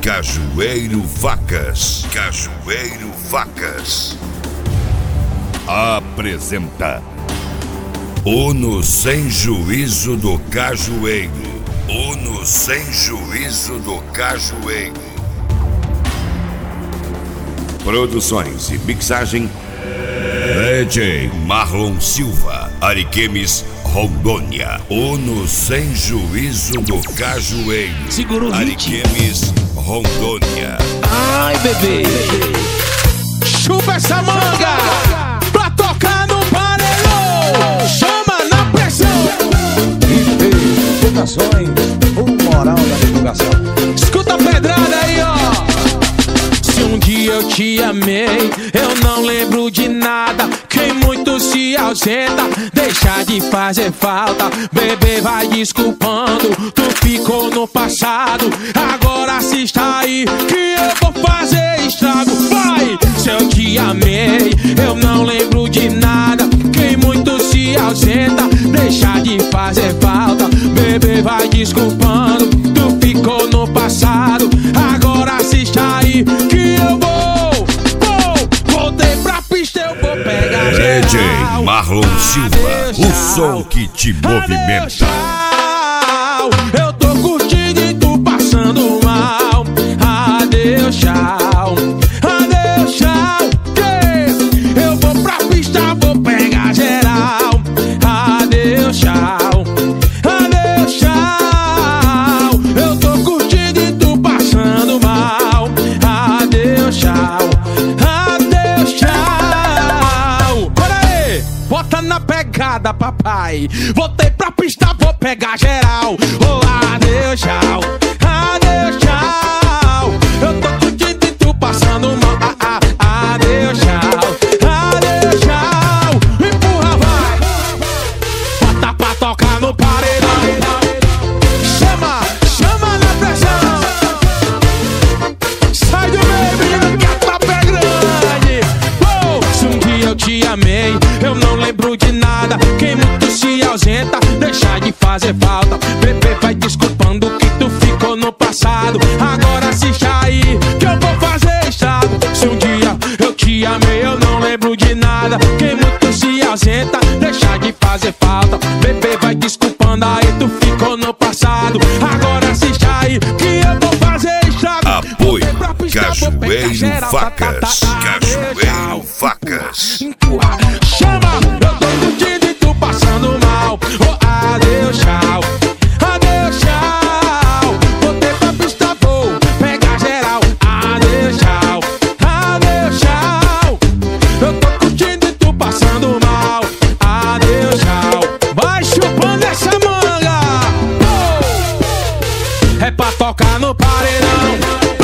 Cajueiro Facas. Cajueiro Facas apresenta Uno Sem Juízo do Cajueiro. Uno Sem Juízo do Cajueiro. Produções e mixagem DJ Marlon Silva, Ariquemes, Rondônia. Uno Sem Juízo do Cajueiro. Segura o hit. Ariquemes, Rondônia. Ai, bebê, chupa essa manga pra tocar no panelão. Chama na pressão. Divulgações, o moral da divulgação. Escuta a pedrada aí, ó. Se um dia eu te amei, eu não lembro de nada. Quem muito se ausenta, deixa de fazer falta. Bebê, vai desculpando, tu ficou no passado. Agora assista aí que eu vou fazer estrago. Vai! Se eu te amei, eu não lembro de nada. Quem muito se ausenta, deixa de fazer falta. Bebê, vai desculpando, tu ficou no passado. Agora assista aí que eu voltei pra pista, eu vou pegar DJ geral. Marlon Silva, o som que te movimenta. Tchau, eu tô curtindo e tu passando mal. Adeus, tchau. Adeus, tchau. Que eu vou pra pista, vou pegar geral. Adeus, tchau. Adeus, tchau. Eu tô curtindo e tu passando mal. Adeus, tchau. Adeus, tchau. Bora aí, bota na pegada, papai. Voltei pra pista, vou pegar geral. Oh, adeus, tchau. Adeus, tchau. Eu tô curtindo e tu passando mal. Adeus, tchau. Adeus, tchau. Empurra, vai. Bota pra tocar no paredão. Chama na pressão. Sai do meio, que a tapa é grande. Oh, se um dia eu te amei, eu não lembro de nada. Quem muito se ausenta, deixa de fazer falta. Bebê, vai desculpando que tu ficou no passado. Agora assiste aí que eu vou fazer estrago. Se um dia eu te amei, eu não lembro de nada. Quem muito se ausenta, deixa de fazer falta. Bebê, vai desculpando aí, tu ficou no passado. Agora assiste aí que eu vou fazer estrago. Apoio Voltei pra pista, vou pegar Cajueiro geral. Facas. Cajueiro Facas. Empurra, chama, eu tô curtindo e tu passando mal. Oh, adeus, tchau. Adeus, tchau. Voltei pra pista, vou pegar geral. Adeus, tchau. Adeus, tchau. Eu tô curtindo e tu passando mal. Adeus, tchau. Vai chupando essa manga. Oh! É pra tocar no paredão.